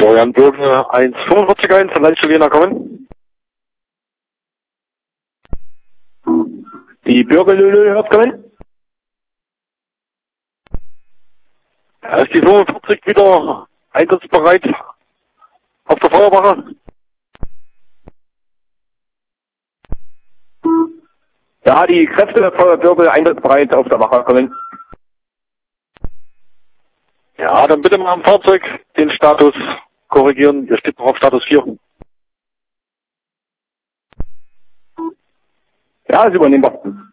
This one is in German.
Florian Bürger 145 Leitstelle Jena kommen. Die Bürgerlöhle hört kommen. Da ist die 45 wieder einsatzbereit auf der Feuerwache. Ja, die Kräfte der Feuerbürger einsatzbereit auf der Wache kommen. Ja, dann bitte mal am Fahrzeug den Status korrigieren. Ihr steht noch auf Status 4. Ja, ist übernehmbar.